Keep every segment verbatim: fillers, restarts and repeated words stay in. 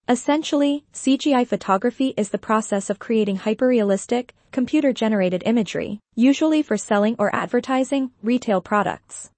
Essentially, C G I photography is the process of creating hyperrealistic, computer-generated imagery, usually for selling or advertising retail products.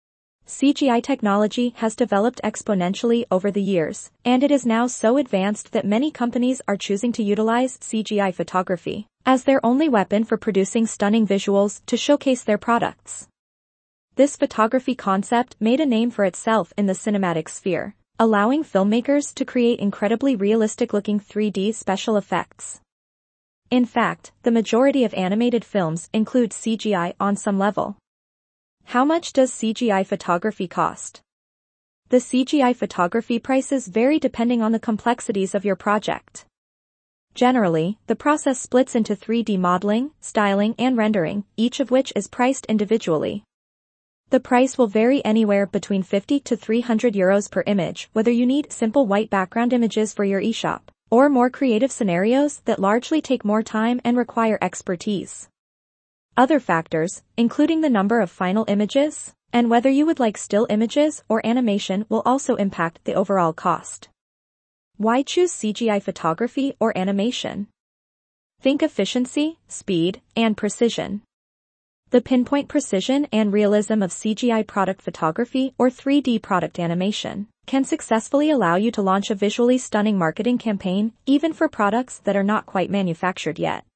C G I technology has developed exponentially over the years, and it is now so advanced that many companies are choosing to utilize C G I photography as their only weapon for producing stunning visuals to showcase their products. This photography concept made a name for itself in the cinematic sphere, allowing filmmakers to create incredibly realistic-looking three D special effects. In fact, the majority of animated films include C G I on some level. How much does C G I photography cost? The C G I photography prices vary depending on the complexities of your project. Generally, the process splits into three D modeling, styling, and rendering, each of which is priced individually. The price will vary anywhere between fifty to three hundred euros per image, whether you need simple white background images for your eShop, or more creative scenarios that largely take more time and require expertise. Other factors, including the number of final images, and whether you would like still images or animation, will also impact the overall cost. Why choose C G I photography or animation? Think efficiency, speed, and precision. The pinpoint precision and realism of C G I product photography or three D product animation can successfully allow you to launch a visually stunning marketing campaign, even for products that are not quite manufactured yet.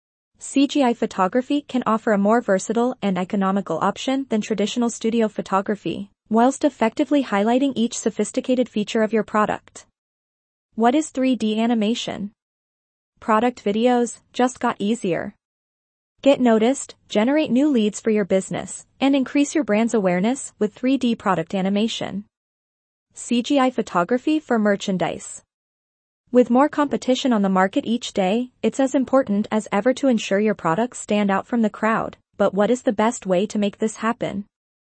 C G I photography can offer a more versatile and economical option than traditional studio photography, whilst effectively highlighting each sophisticated feature of your product. What is three D animation? Product videos just got easier. Get noticed, generate new leads for your business, and increase your brand's awareness with three D product animation. C G I photography for merchandise. With more competition on the market each day, it's as important as ever to ensure your products stand out from the crowd. But what is the best way to make this happen?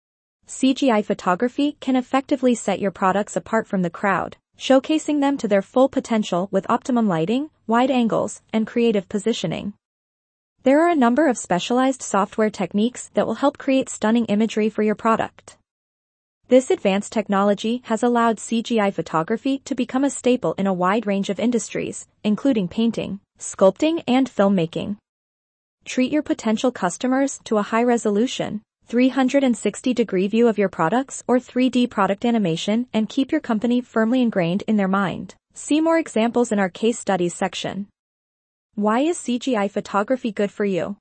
C G I photography can effectively set your products apart from the crowd, showcasing them to their full potential with optimum lighting, wide angles, and creative positioning. There are a number of specialized software techniques that will help create stunning imagery for your product. This advanced technology has allowed C G I photography to become a staple in a wide range of industries, including painting, sculpting, and filmmaking. Treat your potential customers to a high-resolution, three hundred sixty degree view of your products or three D product animation and keep your company firmly ingrained in their mind. See more examples in our case studies section. Why is C G I photography good for you?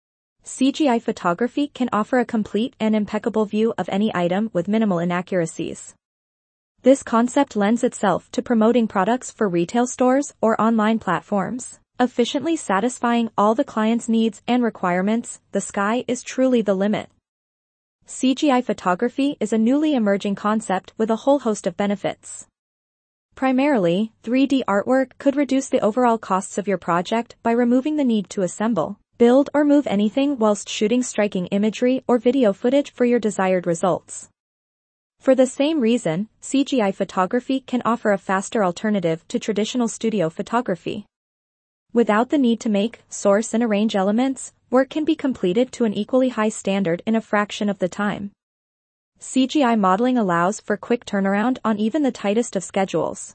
C G I photography can offer a complete and impeccable view of any item with minimal inaccuracies. This concept lends itself to promoting products for retail stores or online platforms, efficiently satisfying all the client's needs and requirements. The sky is truly the limit. C G I photography is a newly emerging concept with a whole host of benefits. Primarily, three D artwork could reduce the overall costs of your project by removing the need to assemble, build, or move anything whilst shooting striking imagery or video footage for your desired results. For the same reason, C G I photography can offer a faster alternative to traditional studio photography. Without the need to make, source, and arrange elements, work can be completed to an equally high standard in a fraction of the time. C G I modeling allows for quick turnaround on even the tightest of schedules.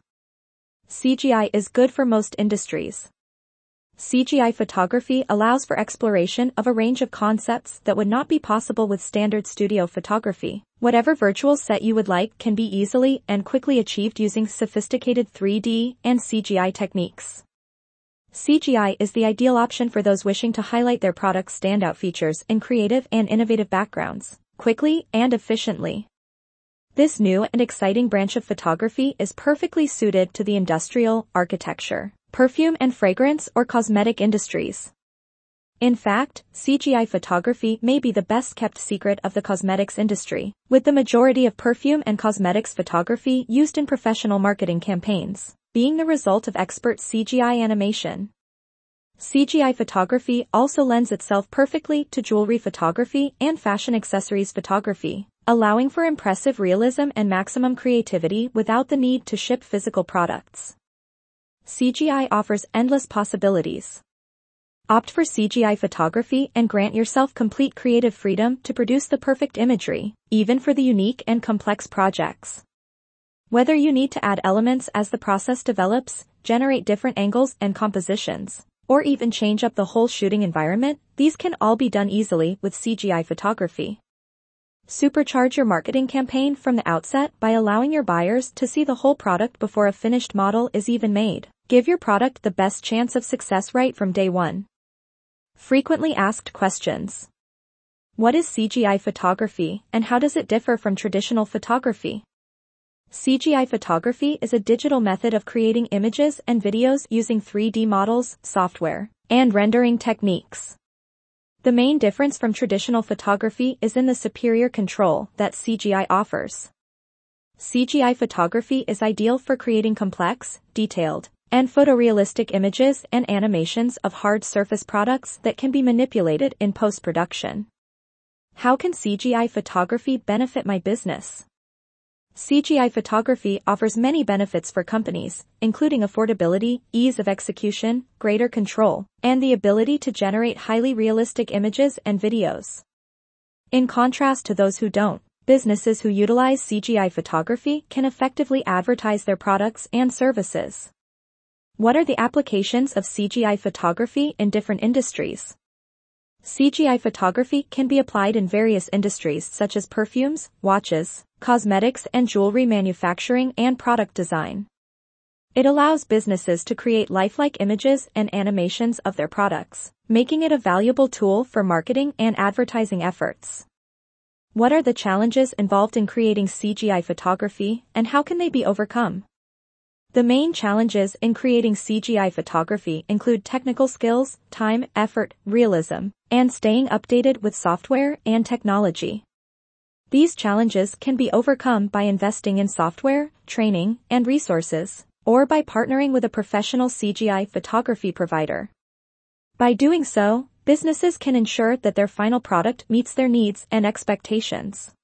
C G I is good for most industries. C G I photography allows for exploration of a range of concepts that would not be possible with standard studio photography. Whatever virtual set you would like can be easily and quickly achieved using sophisticated three D and C G I techniques. C G I is the ideal option for those wishing to highlight their product's standout features in creative and innovative backgrounds, quickly and efficiently. This new and exciting branch of photography is perfectly suited to the industrial, architecture, perfume and fragrance, or cosmetic industries. In fact, C G I photography may be the best-kept secret of the cosmetics industry, with the majority of perfume and cosmetics photography used in professional marketing campaigns being the result of expert C G I animation. C G I photography also lends itself perfectly to jewelry photography and fashion accessories photography, allowing for impressive realism and maximum creativity without the need to ship physical products. C G I offers endless possibilities. Opt for C G I photography and grant yourself complete creative freedom to produce the perfect imagery, even for the unique and complex projects. Whether you need to add elements as the process develops, generate different angles and compositions, or even change up the whole shooting environment, these can all be done easily with C G I photography. Supercharge your marketing campaign from the outset by allowing your buyers to see the whole product before a finished model is even made. Give your product the best chance of success right from day one. Frequently asked questions. What is C G I photography, and how does it differ from traditional photography? C G I photography is a digital method of creating images and videos using three D models, software, and rendering techniques. The main difference from traditional photography is in the superior control that C G I offers. C G I photography is ideal for creating complex, detailed, and photorealistic images and animations of hard surface products that can be manipulated in post-production. How can C G I photography benefit my business? C G I photography offers many benefits for companies, including affordability, ease of execution, greater control, and the ability to generate highly realistic images and videos. In contrast to those who don't, businesses who utilize C G I photography can effectively advertise their products and services. What are the applications of C G I photography in different industries? C G I photography can be applied in various industries such as perfumes, watches, cosmetics and jewelry manufacturing and product design. It allows businesses to create lifelike images and animations of their products, making it a valuable tool for marketing and advertising efforts. What are the challenges involved in creating C G I photography, and how can they be overcome? The main challenges in creating C G I photography include technical skills, time, effort, realism, and staying updated with software and technology. These challenges can be overcome by investing in software, training, and resources, or by partnering with a professional C G I photography provider. By doing so, businesses can ensure that their final product meets their needs and expectations.